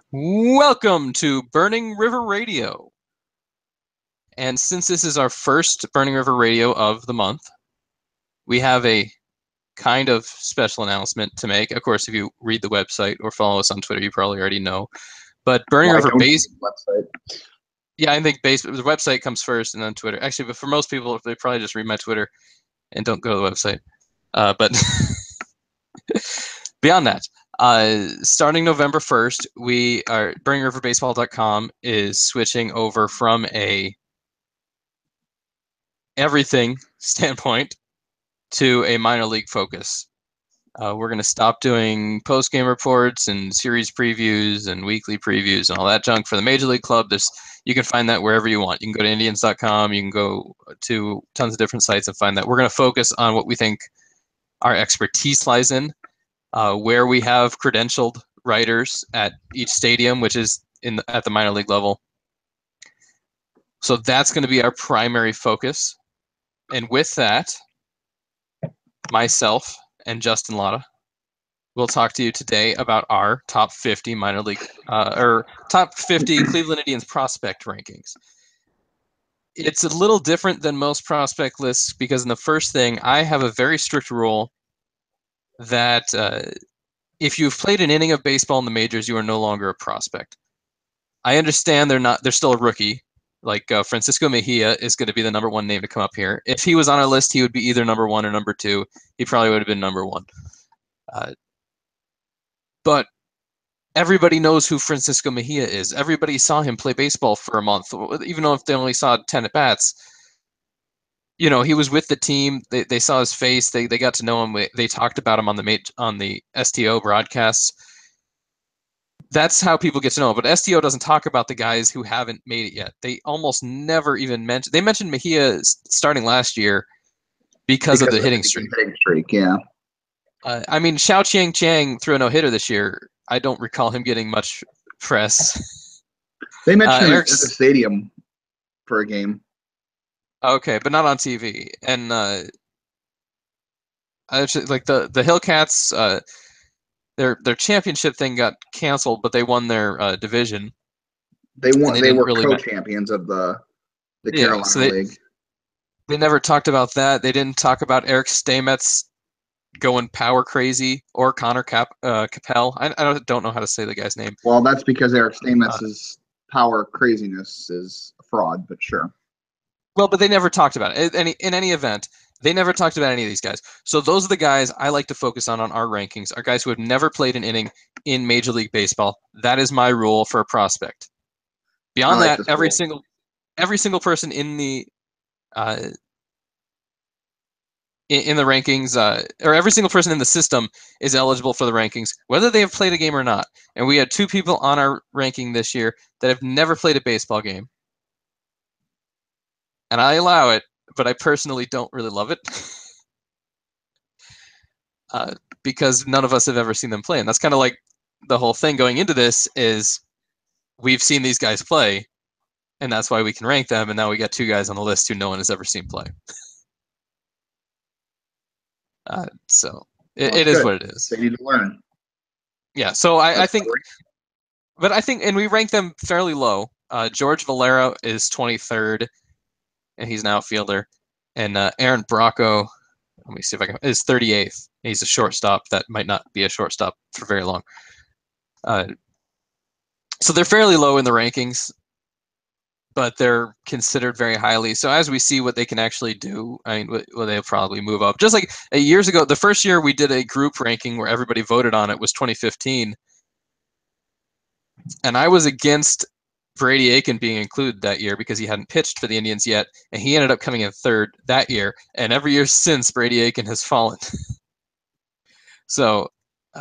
Welcome to Burning River Radio. And since this is our first Burning River Radio of the month, we have a kind of special announcement to make. Of course, if you read the website or follow us on Twitter, you probably already know. But Burning River Base. Website. Yeah, I think the website comes first and then Twitter. Actually, but for most people, they probably just read my Twitter and don't go to the website. But beyond that, starting November 1st, we are BurningRiverBaseball.com is switching over from a everything standpoint to a minor league focus. We're going to stop doing post-game reports and series previews and weekly previews and all that junk for the Major League Club. You can find that wherever you want. You can go to Indians.com. You can go to tons of different sites and find that. We're going to focus on what we think our expertise lies in, where we have credentialed writers at each stadium, which is at the minor league level. So that's going to be our primary focus. And with that, myself and Justin Lotta will talk to you today about our top 50 minor league or top 50 Cleveland Indians prospect rankings. It's a little different than most prospect lists because in the first thing, I have a very strict rule that if you've played an inning of baseball in the majors, you are no longer a prospect. I understand they're still a rookie. Like Francisco Mejia is going to be the number one name to come up here. If he was on our list, he would be either number one or number two. He probably would have been number one. But everybody knows who Francisco Mejia is. Everybody saw him play baseball for a month, even though if they only saw 10 at-bats. You know, he was with the team. They saw his face. They got to know him. They talked about him on the STO broadcasts. That's how people get to know him. But STO doesn't talk about the guys who haven't made it yet. They almost never even mention. They mentioned Mejia starting last year because of the hitting streak. Yeah. I mean, Xiao Chang threw a no-hitter this year. I don't recall him getting much press. They mentioned him at the stadium for a game. Okay, but not on TV. And like the Hillcats, their championship thing got canceled, but they won their division. They won. They were really co-champions of the Carolina League. They never talked about that. They didn't talk about Eric Stamets going power crazy or Connor Capel. I don't know how to say the guy's name. Well, that's because Eric Stamets' power craziness is a fraud, but sure. Well, but they never talked about it. In any event, they never talked about any of these guys. So those are the guys I like to focus on our rankings, are guys who have never played an inning in Major League Baseball. That is my rule for a prospect. Beyond that, every single person in the rankings, or every single person in the system is eligible for the rankings, whether they have played a game or not. And we had 2 people on our ranking this year that have never played a baseball game. And I allow it, but I personally don't really love it. Because none of us have ever seen them play. And that's kind of like the whole thing going into this is we've seen these guys play, and that's why we can rank them. And now we got 2 guys on the list who no one has ever seen play. So it is what it is. They need to learn. Yeah, so I think, but I think, and we rank them fairly low. George Valera is 23rd, and he's an outfielder. And Aaron Bracco, let me see if I can, is 38th. He's a shortstop that might not be a shortstop for very long. So they're fairly low in the rankings, but they're considered very highly. So as we see what they can actually do, I mean, well, they'll probably move up. Just like years ago, the first year we did a group ranking where everybody voted on it was 2015. And I was against Brady Aiken being included that year because he hadn't pitched for the Indians yet, and he ended up coming in 3rd that year. And every year since, Brady Aiken has fallen. So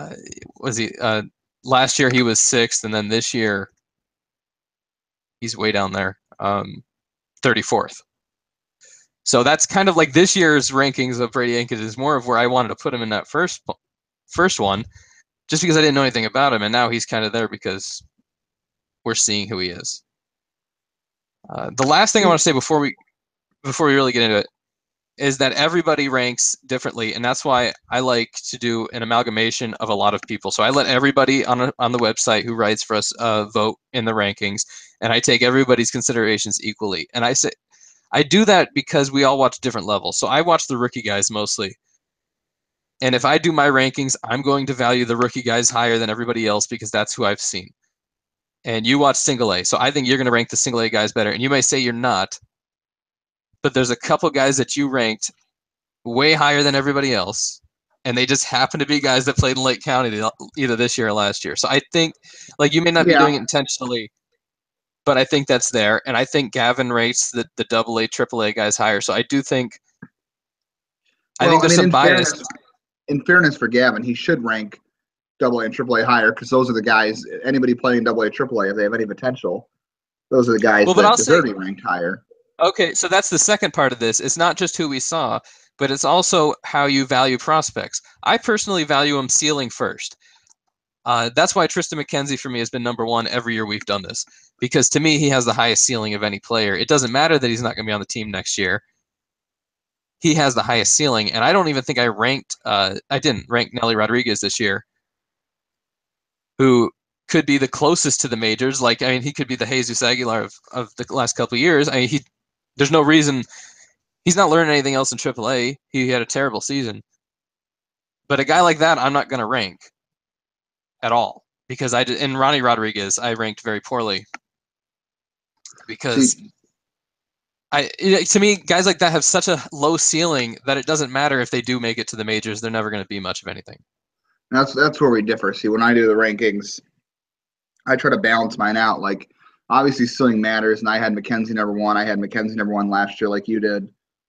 last year he was 6th, and then this year he's way down there, 34th. So that's kind of like this year's rankings of Brady Aiken is more of where I wanted to put him in that first one, just because I didn't know anything about him, and now he's kind of there because we're seeing who he is. The last thing I want to say before we really get into it is that everybody ranks differently, and that's why I like to do an amalgamation of a lot of people. So I let everybody on the website who writes for us vote in the rankings, and I take everybody's considerations equally. And I do that because we all watch different levels. So I watch the rookie guys mostly. And if I do my rankings, I'm going to value the rookie guys higher than everybody else because that's who I've seen. And you watch single A, so I think you're going to rank the single A guys better. And you may say you're not, but there's a couple guys that you ranked way higher than everybody else, and they just happen to be guys that played in Lake County either this year or last year. So I think, like, you may not be doing it intentionally, but I think that's there. And I think Gavin rates the AA, AAA guys higher. So I do think, I think there's some bias. In fairness for Gavin, he should rank AA and AAA higher because those are the guys, anybody playing AA, AAA, if they have any potential, those are the guys that deserve to be ranked higher. Okay, so that's the second part of this. It's not just who we saw, but it's also how you value prospects. I personally value them ceiling first. That's why Tristan McKenzie for me has been number one every year we've done this, because to me he has the highest ceiling of any player. It doesn't matter that he's not going to be on the team next year. He has the highest ceiling, and I don't even think I didn't rank Nelly Rodriguez this year, who could be the closest to the majors. Like, I mean, he could be the Jesus Aguilar of the last couple of years. I mean, there's no reason he's not learning anything else in AAA. He had a terrible season. But a guy like that, I'm not going to rank at all because in Ronnie Rodriguez, I ranked very poorly because to me, guys like that have such a low ceiling that it doesn't matter if they do make it to the majors. They're never going to be much of anything. That's where we differ. See, when I do the rankings, I try to balance mine out. Like, obviously, ceiling matters, and I had McKenzie number one. I had McKenzie number one last year, like you did.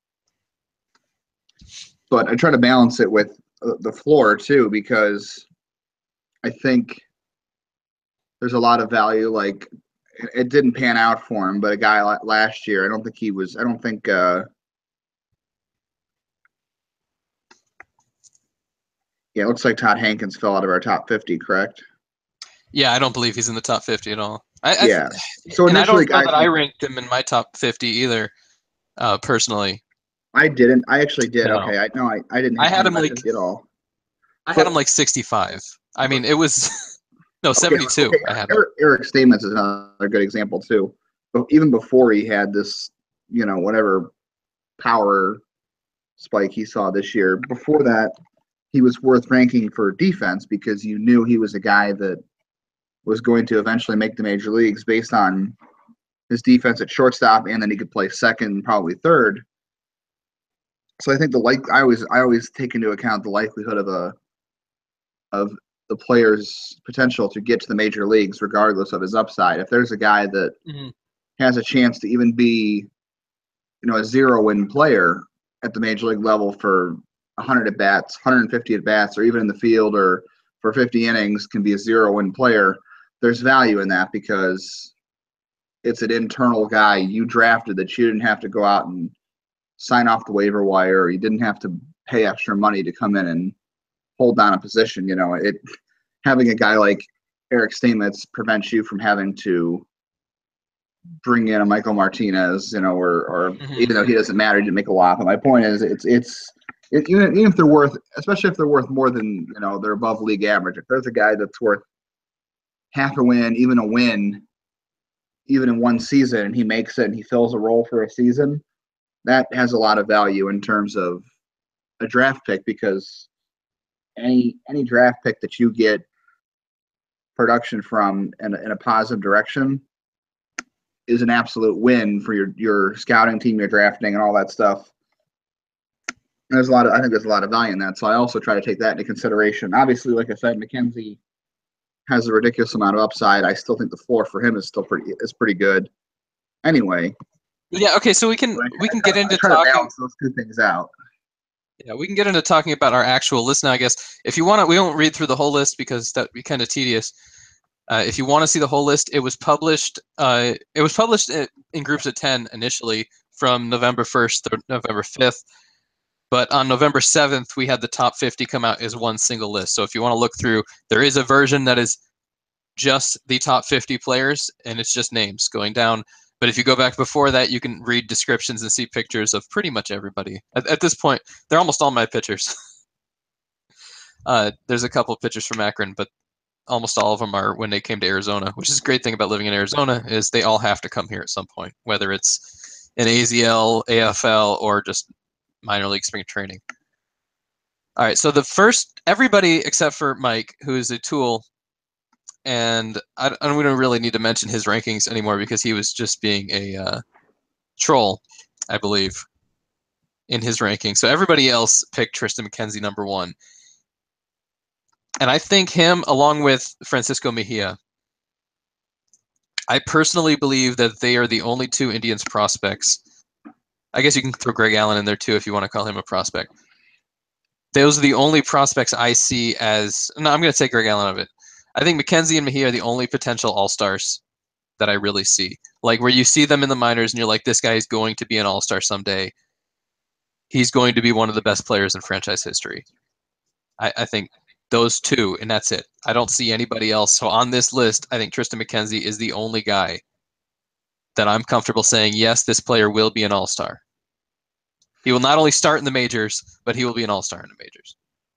But I try to balance it with the floor too, because I think there's a lot of value. Like, it didn't pan out for him, but a guy last year, I don't think yeah, it looks like Todd Hankins fell out of our top 50, correct? Yeah, I don't believe he's in the top 50 at all. So and I don't know that I ranked him in my top 50 either, personally. I didn't. I actually did. No. Okay, I didn't. I had him like at all. I had him like 65. I mean, it was no 72. Okay. I had Eric Stamets is another good example too. But even before he had this, whatever power spike he saw this year, before that, he was worth ranking for defense because you knew he was a guy that was going to eventually make the major leagues based on his defense at shortstop, and then he could play second, probably third. So I think I always take into account the likelihood of the player's potential to get to the major leagues, regardless of his upside. If there's a guy that has a chance to even be, a 0-win player at the major league level for 100 at bats, 150 at bats, or even in the field or for 50 innings, can be a 0-win player. There's value in that because it's an internal guy you drafted that you didn't have to go out and sign off the waiver wire, or you didn't have to pay extra money to come in and hold down a position. Having a guy like Eric Stamets prevents you from having to bring in a Michael Martinez, or even though he doesn't matter, he didn't make a lot. But my point is, even if they're worth, especially if they're worth more than they're above league average. If there's a guy that's worth half a win, even a win, even in one season, and he makes it and he fills a role for a season, that has a lot of value in terms of a draft pick, because any draft pick that you get production from in a positive direction is an absolute win for your scouting team, your drafting, and all that stuff. And I think there's a lot of value in that. So I also try to take that into consideration. Obviously, like I said, McKenzie has a ridiculous amount of upside. I still think the floor for him is pretty good. Anyway. Yeah. Okay. So we can get into talking. Balance those two things out. Yeah, we can get into talking about our actual list now. I guess if you want to, we won't read through the whole list because that would be kind of tedious. If you want to see the whole list, it was published. In groups of 10 initially from November 1st to November 5th. But on November 7th, we had the top 50 come out as one single list. So if you want to look through, there is a version that is just the top 50 players, and it's just names going down But if you go back before that, you can read descriptions and see pictures of pretty much everybody. At this point, they're almost all my pitchers. There's a couple of pitchers from Akron, but almost all of them are when they came to Arizona, which is a great thing about living in Arizona is they all have to come here at some point, whether it's an AZL, AFL, or just minor league spring training. All right, so everybody except for Mike, who is a Tool, and we don't really need to mention his rankings anymore because he was just being a troll, I believe, in his ranking. So everybody else picked Triston McKenzie number 1. And I think him, along with Francisco Mejia, I personally believe that they are the only 2 Indians prospects. I guess you can throw Greg Allen in there too if you want to call him a prospect. Those are the only prospects I see as... No, I'm going to take Greg Allen out of it. I think McKenzie and Mejia are the only potential all-stars that I really see. Like where you see them in the minors and you're like, this guy is going to be an all-star someday. He's going to be one of the best players in franchise history. I think those 2, and that's it. I don't see anybody else. So on this list, I think Triston McKenzie is the only guy that I'm comfortable saying, yes, this player will be an all-star. He will not only start in the majors, but he will be an all-star in the majors.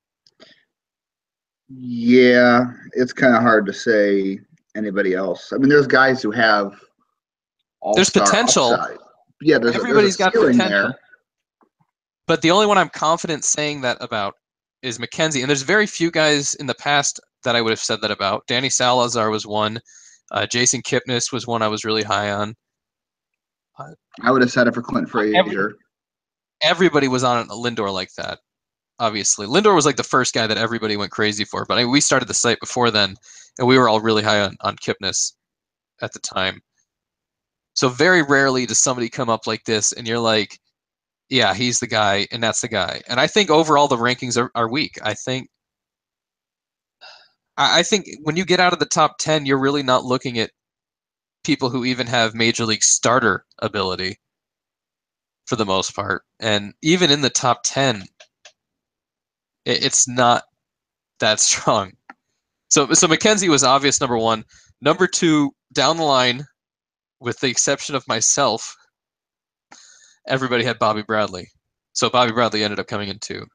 Yeah, it's kind of hard to say anybody else. I mean, there's guys who have all-star there's potential. Upside. Yeah, Everybody's got potential. There. But the only one I'm confident saying that about is McKenzie. And there's very few guys in the past that I would have said that about. Danny Salazar was one. Jason Kipnis was one I was really high on. I would have said it for Clint Frazier. Everybody was on Lindor like that, obviously. Lindor was like the first guy that everybody went crazy for. But we started the site before then, and we were all really high on Kipnis at the time. So very rarely does somebody come up like this, and you're like, yeah, he's the guy, and that's the guy. And I think overall the rankings are weak. I think when you get out of the top 10, you're really not looking at people who even have major league starter ability for the most part. And even in the top 10, it's not that strong. So McKenzie was obvious number 1. Number 2, down the line, with the exception of myself, everybody had Bobby Bradley. So Bobby Bradley ended up coming in 2.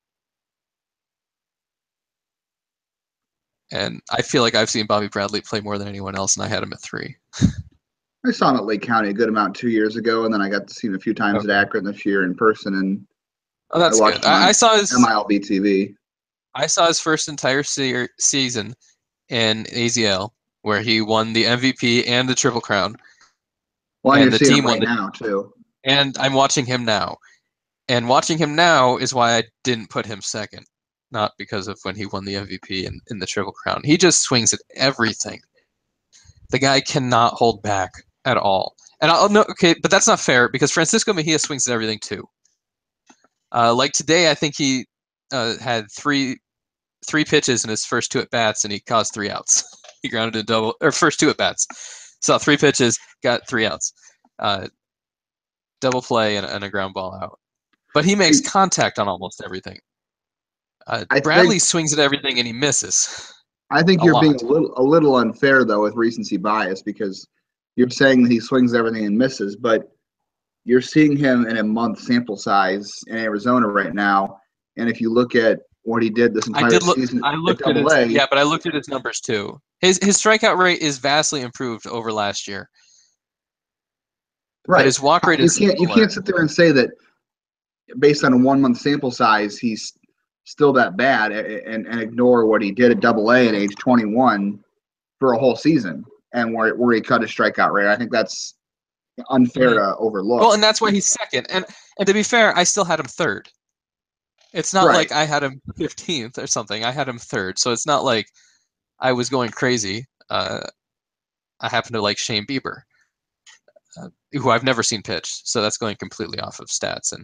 And I feel like I've seen Bobby Bradley play more than anyone else, and I had him at 3. I saw him at Lake County a good amount 2 years ago, and then I got to see him a few times at Akron this year in person. And that's good. I saw his MILB TV. I saw his first entire season in AZL, where he won the MVP and the Triple Crown. Well, and the team won now too. And I'm watching him now. And watching him now is why I didn't put him second. Not because of when he won the MVP in the Triple Crown. He just swings at everything. The guy cannot hold back at all. And but that's not fair because Francisco Mejia swings at everything too. Like today, I think he had three pitches in his first 2 at bats, and he caused 3 outs. He grounded a double, or first 2 at bats. Saw 3 pitches, got 3 outs. Double play and a ground ball out. But he makes contact on almost everything. Bradley swings at everything and he misses. I think you're being a little unfair though with recency bias because you're saying that he swings everything and misses, but you're seeing him in a month sample size in Arizona right now. And if you look at what he did this entire season, I looked at but I looked at his numbers too. His strikeout rate is vastly improved over last year. Right. But his walk rate is you can't sit there and say that based on a 1 month sample size, he's still that bad and ignore what he did at AA at age 21 for a whole season and where he cut his strikeout rate. I think that's unfair to overlook. Well, and that's why he's second. And to be fair, I still had him 3rd. It's not like I had him 15th or something. I had him 3rd. So it's not like I was going crazy. I happen to like Shane Bieber, who I've never seen pitch. So that's going completely off of stats.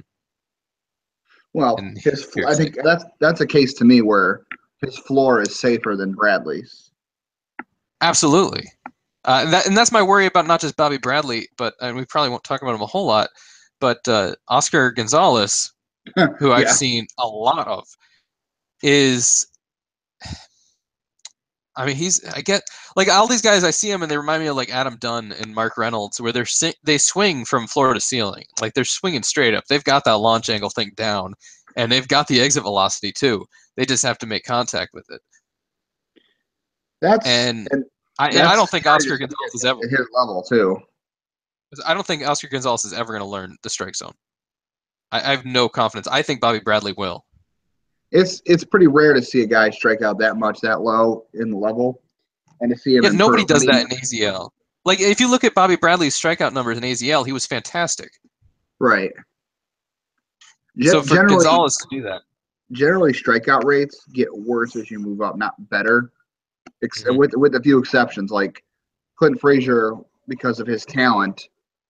I think that's a case to me where his floor is safer than Bradley's. Absolutely. And that's my worry about not just Bobby Bradley, and we probably won't talk about him a whole lot, but Oscar Gonzalez, who I've seen a lot of, is, I mean, like all these guys, I see them and they remind me of like Adam Dunn and Mark Reynolds, where they swing from floor to ceiling, like they're swinging straight up. They've got that launch angle thing down, and they've got the exit velocity too. They just have to make contact with it. That's And and I that's don't think scary to Oscar see Gonzalez is ever. at his level too. I don't think Oscar Gonzalez is ever going to learn the strike zone. I have no confidence. I think Bobby Bradley will. It's pretty rare to see a guy strike out that much that low in the level, and to see him Yeah, nobody improve. I does mean, that in AZL. Like if you look at Bobby Bradley's strikeout numbers in AZL, he was fantastic. right. So for Generally, Gonzalez to do that, strikeout rates get worse as you move up, not better. mm-hmm. With a few exceptions, like Clint Frazier, because of his talent,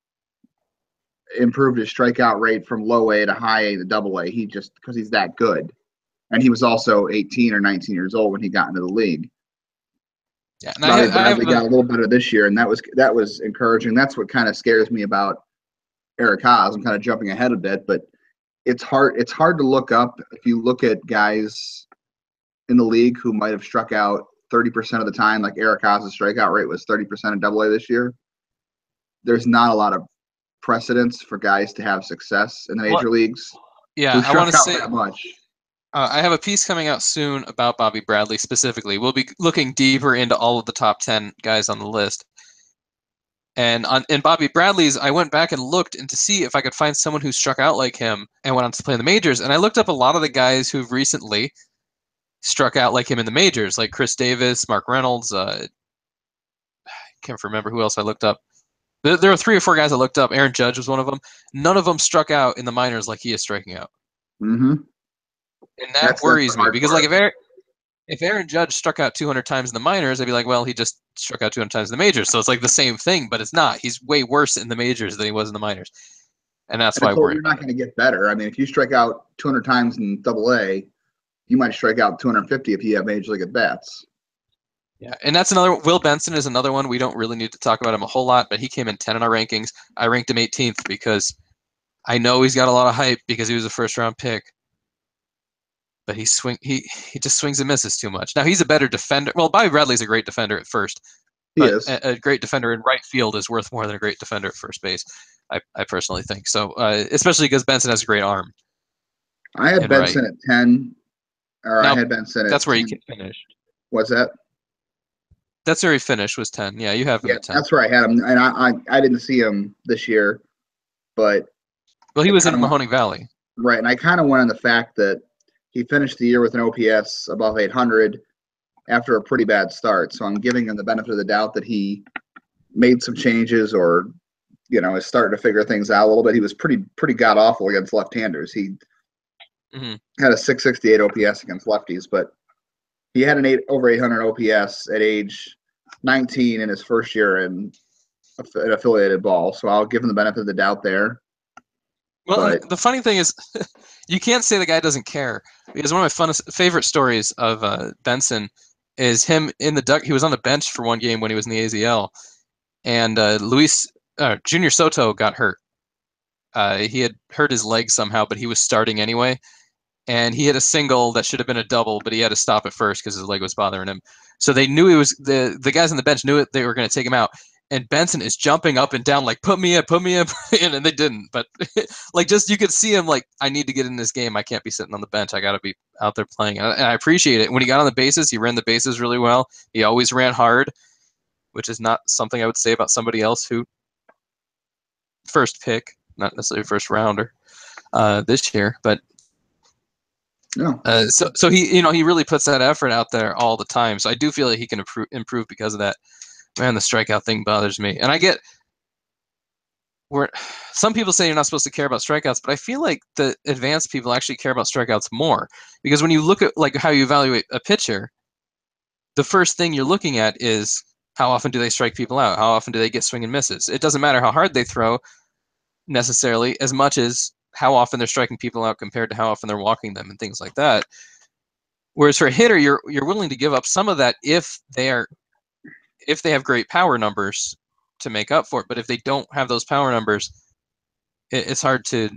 improved his strikeout rate from low A to high A to double A. He just because he's that good, and he was also 18 or 19 years old when he got into the league. Yeah, and Bobby I Bradley have got a little better this year, and that was encouraging. That's what kind of scares me about Eric Haas. I'm kind of jumping ahead a bit, but it's hard to look up if you look at guys in the league who might have struck out 30% of the time, like Eric Haas's strikeout rate was 30% in Double A this year. There's not a lot of precedence for guys to have success in the major leagues yeah, who I want struck to out say that much. I have a piece coming out soon about Bobby Bradley specifically. We'll be looking deeper into all of the top 10 guys on the list. And in Bobby Bradley's, I went back and looked and to see if I could find someone who struck out like him and went on to play in the majors. And I looked up a lot of the guys who've recently struck out like him in the majors, like Chris Davis, Mark Reynolds. I can't remember who else I looked up. There were 3 or 4 guys I looked up. Aaron Judge was one of them. None of them struck out in the minors like he is striking out. Mm-hmm. And that That's worries the me hard because part. like if Aaron Judge struck out 200 times in the minors, I'd be like, well, he just struck out 200 times in the majors. So it's like the same thing, but it's not. He's way worse in the majors than he was in the minors. And that's And why I worry you're about not going to get better. I mean, if you strike out 200 times in Double A, you might strike out 250 if you have major league at bats. Yeah, and that's another. Will Benson is another one. We don't really need to talk about him a whole lot, but he came in 10 in our rankings. I ranked him 18th because I know he's got a lot of hype because he was a first round pick. But he just swings and misses too much. Now he's a better defender. Well, Bobby Bradley's a great defender at first, He but is. a great defender in right field is worth more than a great defender at first base. I personally think so, especially because Benson has a great arm. I had Benson at 10, or I Now had Benson at that's where 10. he finished. What's that? That's where he finished was 10. Yeah, you have him Yeah, at 10. that's where I had him, and I didn't see him this year, but Well, he was in Mahoning Valley. Right, and I kind of went on the fact that he finished the year with an OPS above 800 after a pretty bad start. So I'm giving him the benefit of the doubt that he made some changes, or is starting to figure things out a little bit. He was pretty god awful against left-handers. He had a 668 OPS against lefties, but he had an over 800 OPS at age 19 in his first year in an affiliated ball. So I'll give him the benefit of the doubt there. Well, the funny thing is, you can't say the guy doesn't care, because one of my favorite stories of Benson is him in the duck. He was on the bench for one game when he was in the AZL, and Junior Soto got hurt. He had hurt his leg somehow, but he was starting anyway, and he hit a single that should have been a double, but he had to stop at first because his leg was bothering him. So they knew he was the guys on the bench knew it. They were going to take him out. And Benson is jumping up and down like, put me in, and they didn't. But like, just you could see him like, I need to get in this game. I can't be sitting on the bench. I got to be out there playing. And I appreciate it. When he got on the bases, he ran the bases really well. He always ran hard, which is not something I would say about somebody else who first pick, not necessarily first rounder this year. But no. So he he really puts that effort out there all the time. So I do feel like he can improve because of that. Man, the strikeout thing bothers me. And I get where some people say you're not supposed to care about strikeouts, but I feel like the advanced people actually care about strikeouts more, because when you look at like how you evaluate a pitcher, the first thing you're looking at is how often do they strike people out? How often do they get swing and misses? It doesn't matter how hard they throw necessarily, as much as how often they're striking people out compared to how often they're walking them and things like that. Whereas for a hitter, you're willing to give up some of that if they have great power numbers to make up for it. But if they don't have those power numbers, it's hard to,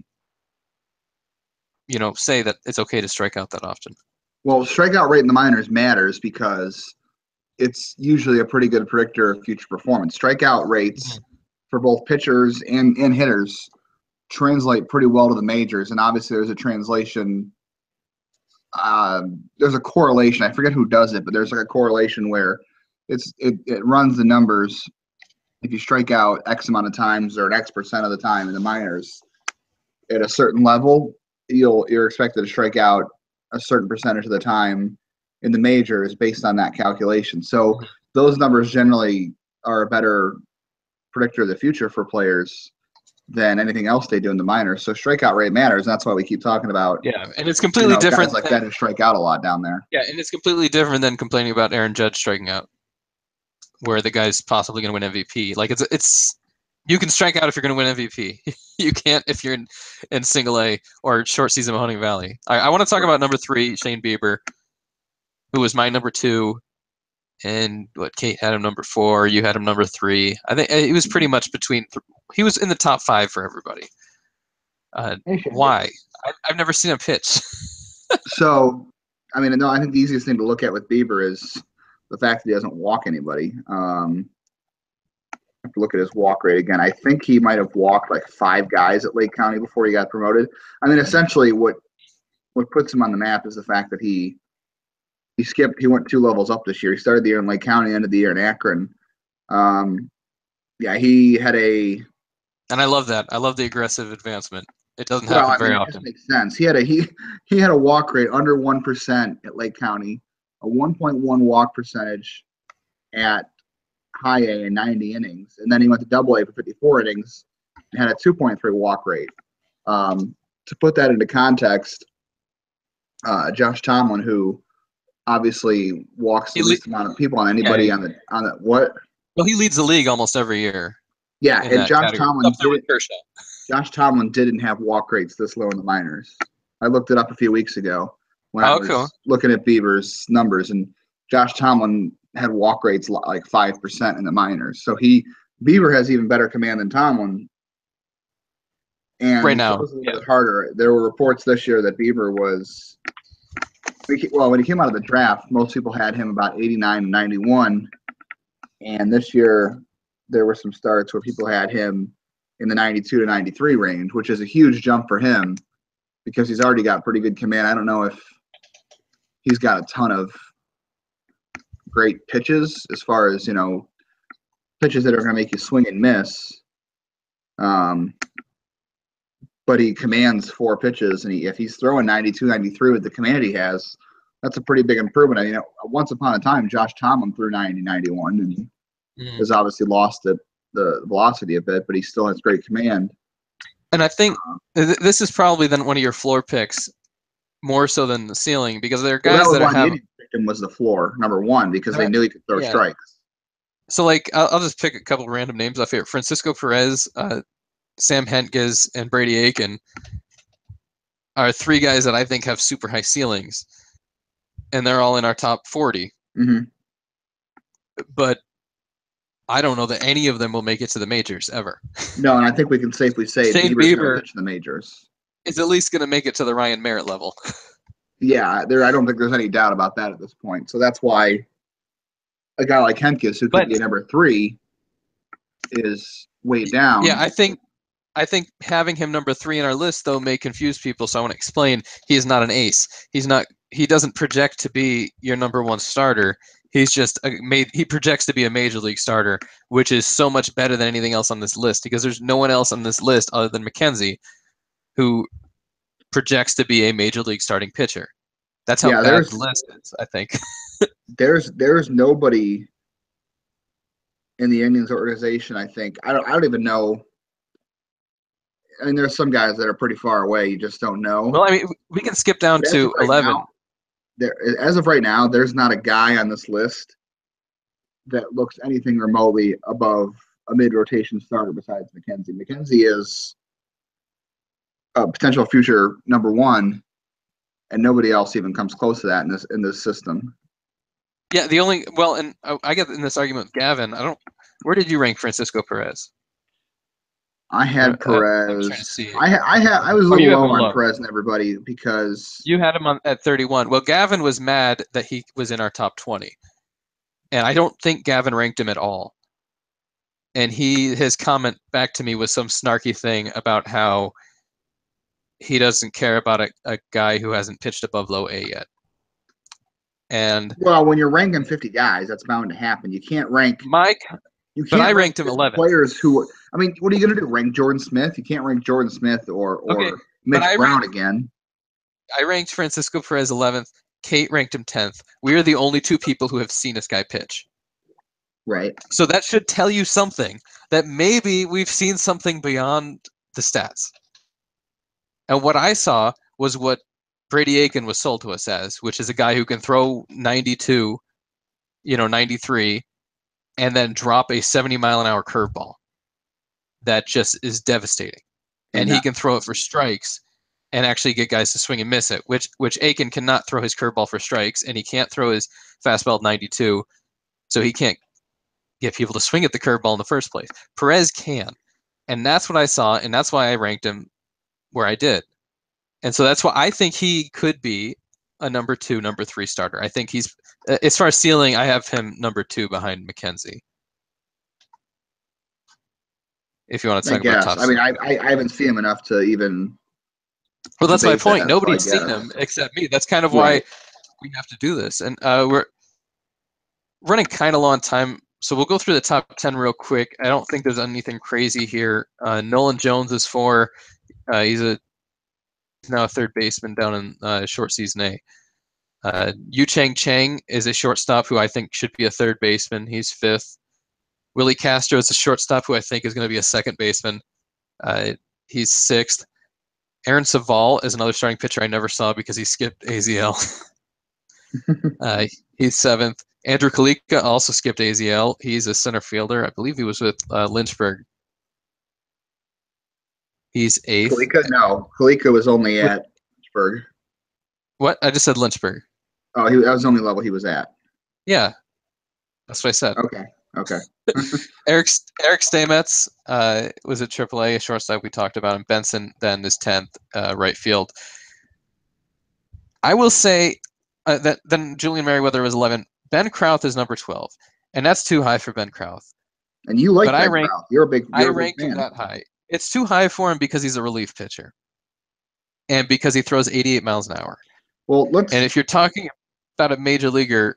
say that it's okay to strike out that often. Well, strikeout rate in the minors matters because it's usually a pretty good predictor of future performance. Strikeout rates for both pitchers and hitters translate pretty well to the majors, and obviously there's a translation. There's a correlation. I forget who does it, but there's like a correlation where it runs the numbers. If you strike out X amount of times or an X percent of the time in the minors at a certain level, you're expected to strike out a certain percentage of the time in the majors based on that calculation. So those numbers generally are a better predictor of the future for players than anything else they do in the minors. So strikeout rate matters. And that's why we keep talking about. Yeah, and it's completely different. Guys like that who strike out a lot down there. Yeah, and it's completely different than complaining about Aaron Judge striking out, where the guy's possibly going to win MVP. Like it's you can strike out if you're going to win MVP. You can't if you're in single A or short season Mahoning Valley. I want to talk about number 3, Shane Bieber, who was my number 2. And Kate had him number 4, you had him number 3. I think it was pretty much between. He was in the top 5 for everybody. Why? I've never seen him pitch. So, I mean, no, I think the easiest thing to look at with Bieber is the fact that he doesn't walk anybody. I have to look at his walk rate again. I think he might have walked like 5 guys at Lake County before he got promoted. I mean, essentially, what puts him on the map is the fact that he went 2 levels up this year. He started the year in Lake County, ended the year in Akron. Yeah, he had a. And I love that. I love the aggressive advancement. It doesn't happen very often. It makes sense. He had a walk rate under 1% at Lake County, a 1.1 walk percentage at high A in 90 innings, and then he went to Double A for 54 innings and had a 2.3 walk rate. To put that into context, Josh Tomlin, who obviously walks the least amount of people on anybody on the what? Well, he leads the league almost every year. Yeah, and Josh Tomlin didn't have walk rates this low in the minors. I looked it up a few weeks ago when I was looking at Bieber's numbers, and Josh Tomlin had walk rates like 5% in the minors. So Bieber has even better command than Tomlin. And right now, it was a little bit harder. There were reports this year that Bieber was when he came out of the draft, most people had him about 89 and 91, and this year there were some starts where people had him in the 92 to 93 range, which is a huge jump for him because he's already got pretty good command. I don't know if he's got a ton of great pitches as far as, pitches that are going to make you swing and miss. But he commands 4 pitches, and if he's throwing 92, 93 with the command he has, that's a pretty big improvement. I mean, once upon a time, Josh Tomlin threw 90, 91, and has obviously lost the velocity a bit, but he still has great command. And I think this is probably then one of your floor picks, more so than the ceiling, because there are guys that have. Him was the floor number 1 because they knew he could throw strikes. So, I'll just pick a couple random names off here: Francisco Perez, Sam Hentges, and Brady Aiken are 3 guys that I think have super high ceilings, and they're all in our top 40. Mm-hmm. But I don't know that any of them will make it to the majors ever. No, and I think we can safely say Shane Bieber pitch the majors. Is at least going to make it to the Ryan Merritt level. Yeah, I don't think there's any doubt about that at this point. So that's why a guy like Hentges, who could be number 3, is way down. Yeah, I think having him number 3 in our list though may confuse people. So I want to explain: he is not an ace. He doesn't project to be your number 1 starter. He's just he projects to be a major league starter, which is so much better than anything else on this list because there's no one else on this list other than McKenzie who projects to be a major league starting pitcher. That's how bad the list is, I think. there's nobody in the Indians organization, I think. I don't even know. I mean, there's some guys that are pretty far away. You just don't know. Well, I mean, we can skip down to 11. As of right now, there's not a guy on this list that looks anything remotely above a mid-rotation starter besides McKenzie. McKenzie is a potential future number 1, and nobody else even comes close to that in this system. Yeah, and I get in this argument with Gavin. Where did you rank Francisco Perez? I had Perez. I was a little low on Perez and everybody because you had him at 31. Well, Gavin was mad that he was in our top 20 And I don't think Gavin ranked him at all. And his comment back to me was some snarky thing about how he doesn't care about a guy who hasn't pitched above low A yet. And well, when you're ranking 50 guys, that's bound to happen. You can't rank. But I ranked him 11th. Players who, I mean, what are you going to do? Rank Jordan Smith? You can't rank Jordan Smith or Mitch Brown again. I ranked Francisco Perez 11th. Kate ranked him 10th. We are the only two people who have seen this guy pitch. Right. So that should tell you something, that maybe we've seen something beyond the stats. And what I saw was what Brady Aiken was sold to us as, which is a guy who can throw 92, 93, and then drop a 70-mile-an-hour curveball that just is devastating. And he can throw it for strikes and actually get guys to swing and miss it, which Aiken cannot throw his curveball for strikes, and he can't throw his fastball at 92, so he can't get people to swing at the curveball in the first place. Perez can, and that's what I saw, and that's why I ranked him where I did. And so that's why I think he could be a number 2, number 3 starter. I think he's, as far as ceiling, I have him number 2 behind McKenzie. If you want to talk about top. I mean, I haven't seen him enough to even. Well, that's my point. Nobody's seen him except me. That's kind of why we have to do this. And we're running kind of long time, so we'll go through the top 10 real quick. I don't think there's anything crazy here. Nolan Jones is 4. He's now a third baseman down in short season A. Yu Chang is a shortstop who I think should be a third baseman. He's 5th. Willie Castro is a shortstop who I think is going to be a second baseman. He's 6th. Aaron Saval is another starting pitcher I never saw because he skipped AZL. He's 7th. Andrew Kalika also skipped AZL. He's a center fielder. I believe he was with Lynchburg. He's 8th. Kalika was only at Lynchburg. What? I just said Lynchburg. Oh, that was the only level he was at. Yeah, that's what I said. Okay. Eric Stamets was at AAA, a shortstop we talked about, and Benson then is 10th, right field. I will say that then Julian Merriweather was 11. Ben Krauth is number 12, and that's too high for Ben Krauth. And you like Ben Krauth. You're a big fan. I ranked him that high. It's too high for him because he's a relief pitcher, and because he throws 88 miles an hour. Well, and if you're talking about a major leaguer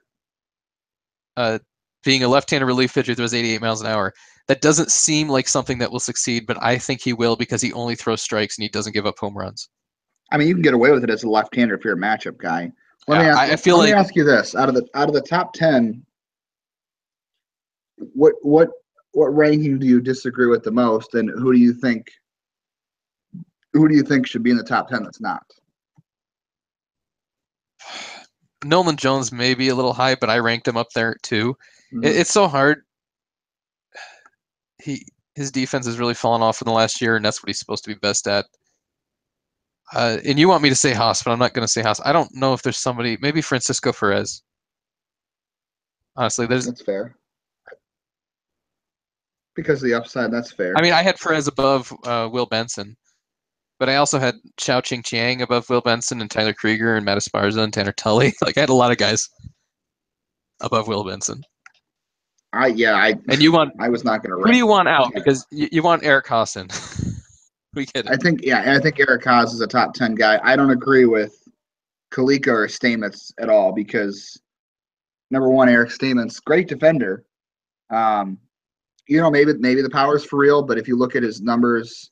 being a left-handed relief pitcher who throws 88 miles an hour, that doesn't seem like something that will succeed, but I think he will because he only throws strikes and he doesn't give up home runs. I mean, you can get away with it as a left-hander if you're a matchup guy. Let me ask you this: out of the top 10, what ranking do you disagree with the most, and who do you think should be in the top 10 that's not? Nolan Jones may be a little high, but I ranked him up there too. Mm-hmm. It's so hard. His defense has really fallen off in the last year, and that's what he's supposed to be best at. And you want me to say Haas, but I'm not going to say Haas. I don't know if there's somebody, maybe Francisco Perez. Honestly, that's fair. Because of the upside, that's fair. I mean, I had Perez above Will Benson, but I also had Chao Ching Chiang above Will Benson and Tyler Krieger and Matt Esparza and Tanner Tully. Like, I had a lot of guys above Will Benson. I was not going to. Who do you want out? Because you want Eric Hosson. We get it. I think Eric Haas is a top 10 guy. I don't agree with Kalika or Stamets at all because number one, Eric Stamets, great defender. Maybe the power's for real, but if you look at his numbers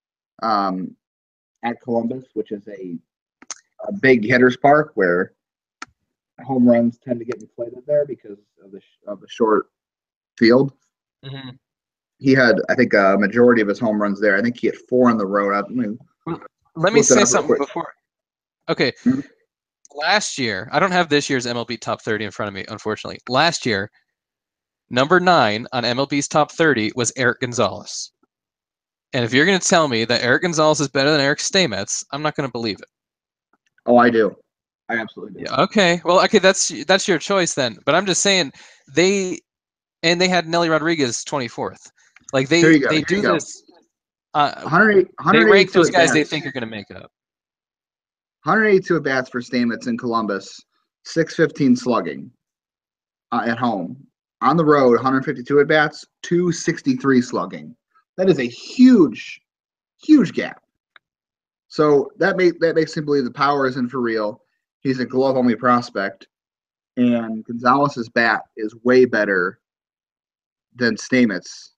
at Columbus, which is a big hitter's park where home runs tend to get inflated there because of the short field. Mm-hmm. He had, I think, a majority of his home runs there. I think he had 4 on the road. Let me say something before. Okay. Mm-hmm. Last year, I don't have this year's MLB Top 30 in front of me, unfortunately. Last year, number 9 on MLB's Top 30 was Eric Gonzalez. And if you're going to tell me that Eric Gonzalez is better than Eric Stamets, I'm not going to believe it. Oh, I do. I absolutely do. Yeah, okay. Well, okay, that's your choice then. But I'm just saying they had Nelly Rodriguez 24th. Like they do this. 108, they rank those guys they think are going to make it up. 182 at bats for Stamets in Columbus, 615 slugging at home. on the road, 152 at bats, 263 slugging. That is a huge, huge gap. So that makes him believe the power isn't for real. He's a glove only prospect, and Gonzalez's bat is way better than Stamets.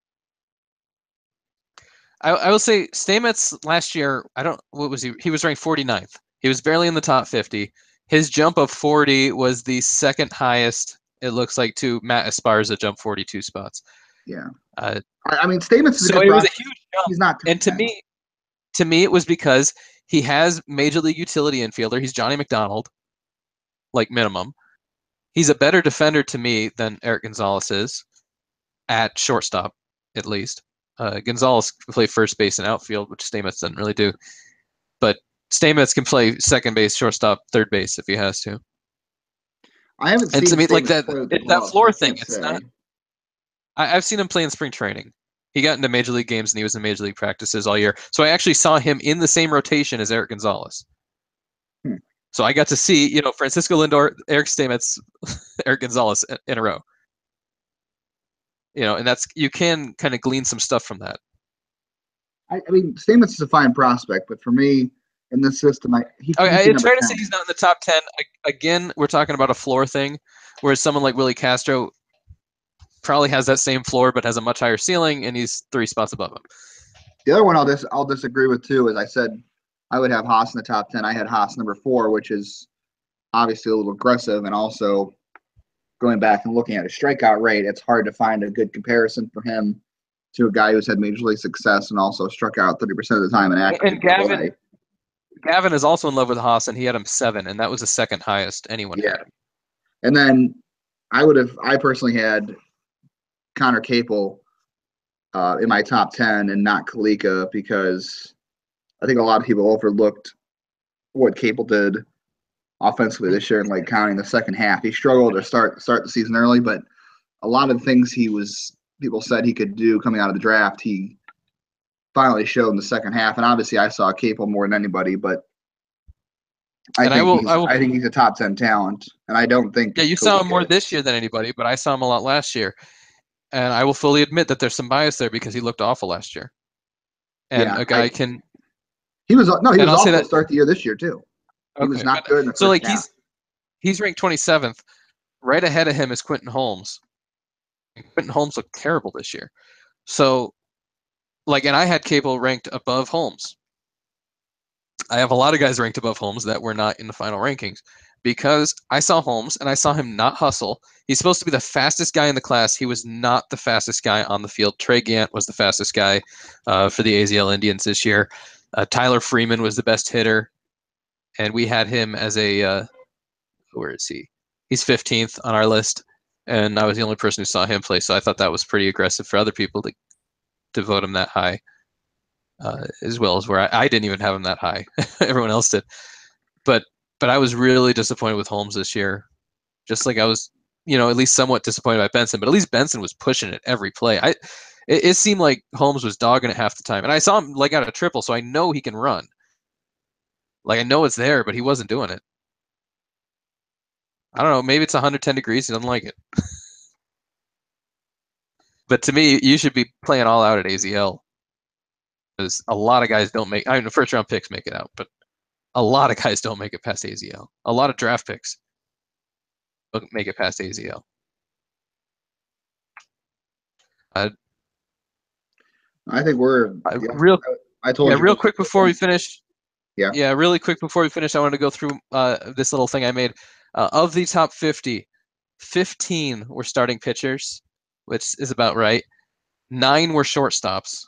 I will say Stamets last year, what was he? He was ranked 49th. He was barely in the top 50. His jump of 40 was the second highest, it looks like, to Matt Esparza jump 42 spots. Yeah. I mean, Stamets is so it was a huge jump. He's not. And to me, it was because he has major league utility infielder. He's Johnny McDonald, like minimum. He's a better defender to me than Eric Gonzalez is at shortstop, at least. Gonzalez can play first base and outfield, which Stamets doesn't really do. But Stamets can play second base, shortstop, third base if he has to. I haven't seen. And to me, like that floor so thing. It's not. I've seen him play in spring training. He got into major league games and he was in major league practices all year. So I actually saw him in the same rotation as Eric Gonzalez. So I got to see, Francisco Lindor, Eric Stamets, Eric Gonzalez in a row. And you can kind of glean some stuff from that. I mean, Stamets is a fine prospect, but for me, in this system, it's fair to say he's not in the top 10. Again, we're talking about a floor thing, whereas someone like Willie Castro probably has that same floor, but has a much higher ceiling, and he's 3 spots above him. The other one I'll disagree with too, as I said, I would have Haas in the top 10. I had Haas number 4, which is obviously a little aggressive, and also going back and looking at his strikeout rate, it's hard to find a good comparison for him to a guy who's had major league success and also struck out 30% of the time. And Gavin is also in love with Haas, and he had him 7, and that was the second highest anyone had. And then I personally had Connor Capel in my top 10 and not Kalika, because I think a lot of people overlooked what Capel did offensively this year in Lake County in the second half. He struggled to start the season early, but a lot of things people said he could do coming out of the draft, he finally showed in the second half. And obviously I saw Capel more than anybody, but I think he's a top 10 talent. And I don't think you saw him more this year than anybody, but I saw him a lot last year. And I will fully admit that there's some bias there because he looked awful last year. And a guy can. He was awful to start the year this year too. He was not good in the first half. He's ranked 27th. Right ahead of him is Quentin Holmes. Quentin Holmes looked terrible this year. So, and I had Capel ranked above Holmes. I have a lot of guys ranked above Holmes that were not in the final rankings because I saw Holmes and I saw him not hustle. He's supposed to be the fastest guy in the class. He was not the fastest guy on the field. Trey Gant was the fastest guy for the AZL Indians this year. Tyler Freeman was the best hitter. And we had him as where is he? He's 15th on our list. And I was the only person who saw him play. So I thought that was pretty aggressive for other people to vote him that high, as well as where I didn't even have him that high. Everyone else did. But I was really disappointed with Holmes this year. Just like I was, at least somewhat disappointed by Benson. But at least Benson was pushing it every play. It seemed like Holmes was dogging it half the time. And I saw him out a triple, so I know he can run. I know it's there, but he wasn't doing it. I don't know. Maybe it's 110 degrees. He doesn't like it. But to me, you should be playing all out at AZL. Because a lot of guys don't make. The first round picks make it out, but a lot of guys don't make it past AZL. A lot of draft picks don't make it past AZL. I think we're real quick before we finish. Yeah, really quick before we finish, I wanted to go through this little thing I made. Of the top 50, 15 were starting pitchers, which is about right. 9 were shortstops.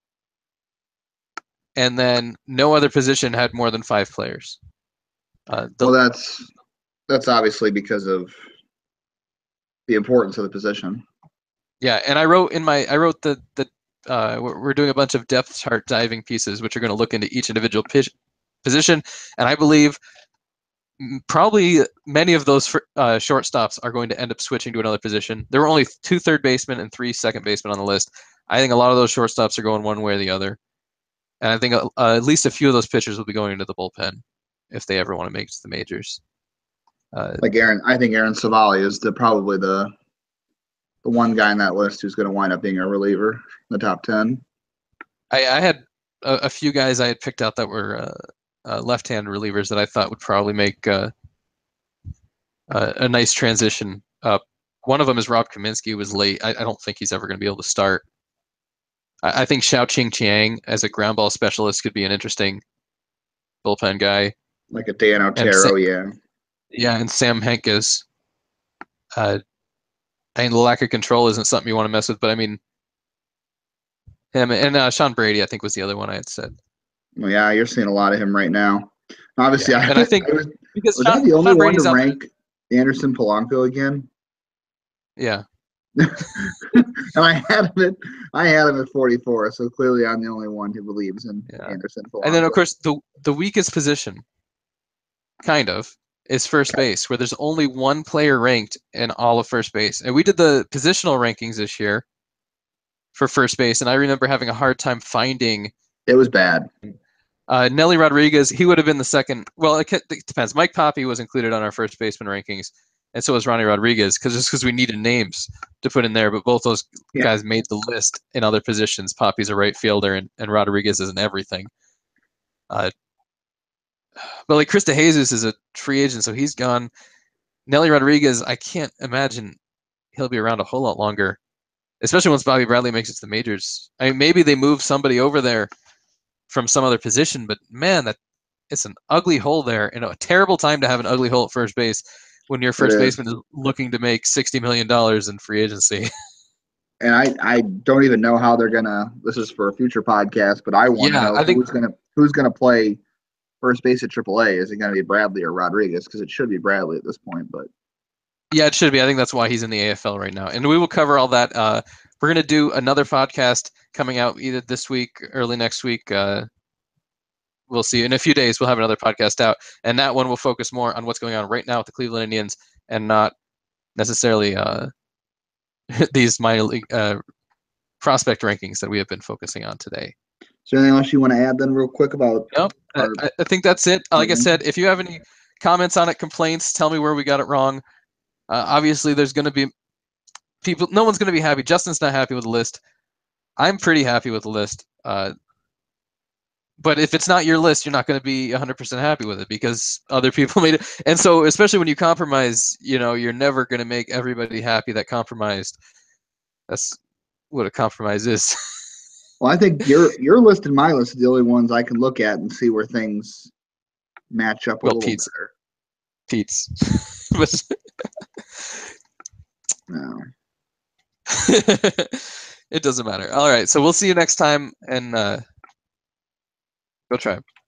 And then no other position had more than 5 players. That's obviously because of the importance of the position. Yeah, and I wrote the we're doing a bunch of depth chart diving pieces, which are going to look into each individual position, and I believe probably many of those shortstops are going to end up switching to another position. There were only 2 third basemen and 3 second basemen on the list. I think a lot of those shortstops are going one way or the other. And I think at least a few of those pitchers will be going into the bullpen if they ever want to make it to the majors. I think Aaron Savali is probably the the one guy on that list who's going to wind up being a reliever in the top 10. I had a few guys I had picked out that were left-hand relievers that I thought would probably make a nice transition up. One of them is Rob Kaminsky, who was late. I don't think he's ever going to be able to start. I think Xiao-Ching Chiang as a ground ball specialist could be an interesting bullpen guy. Like a Dan Otero, yeah. Yeah, and Sam Henkes. I mean, the lack of control isn't something you want to mess with, but I mean, him and Sean Brady, I think, was the other one I had said. Well, yeah, you're seeing a lot of him right now. Obviously, yeah. And I think was Sean, I the only Sean one Brady's to rank Anderson Polanco again? Yeah. And I had him at 44, so clearly I'm the only one who believes in Anderson Polanco. And then, of course, the weakest position, kind of, is first base, where there's only one player ranked in all of first base. And we did the positional rankings this year for first base, and I remember having a hard time finding. It was bad. Nelly Rodriguez, he would have been the second. Well, it depends. Mike Poppy was included on our first baseman rankings, and so was Ronnie Rodriguez, because we needed names to put in there. But both those guys made the list in other positions. Poppy's a right fielder, and Rodriguez is an everything. But like Chris DeJesus is a free agent, so he's gone. Nelly Rodriguez, I can't imagine he'll be around a whole lot longer, especially once Bobby Bradley makes it to the majors. I mean, maybe they move somebody over there from some other position, but man, it's an ugly hole there, and a terrible time to have an ugly hole at first base when your first baseman is looking to make $60 million in free agency. And I don't even know how they're gonna. This is for a future podcast, but I want to know who's gonna play first base at AAA. Is it gonna be Bradley or Rodriguez? Because it should be Bradley at this point, but yeah, it should be. I think that's why he's in the AFL right now, and we will cover all that. We're gonna do another podcast coming out either this week, early next week. We'll see. In a few days, we'll have another podcast out, and that one will focus more on what's going on right now with the Cleveland Indians, and not necessarily these minor league prospect rankings that we have been focusing on today. Is there anything else you want to add then real quick about? Nope. I think that's it. Like I said, if you have any comments on it, complaints, tell me where we got it wrong. Obviously, there's going to be people. No one's going to be happy. Justin's not happy with the list. I'm pretty happy with the list. But if it's not your list, you're not going to be 100% happy with it because other people made it. And so, especially when you compromise, you're never going to make everybody happy that compromised. That's what a compromise is. Well, I think your list and my list are the only ones I can look at and see where things match up a little better. Pete's. No. It doesn't matter. All right, so we'll see you next time, and go try.